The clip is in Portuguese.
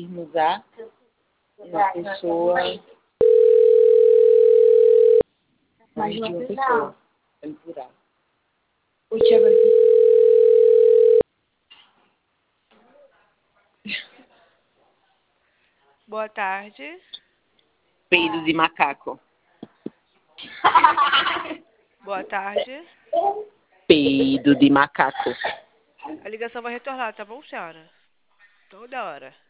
conseguirmos uma pessoa, mais de uma pessoa, temporal. O Thiago. Boa tarde. Peido de macaco. Boa tarde. Peido de macaco. A ligação vai retornar, tá bom, senhora? Toda hora.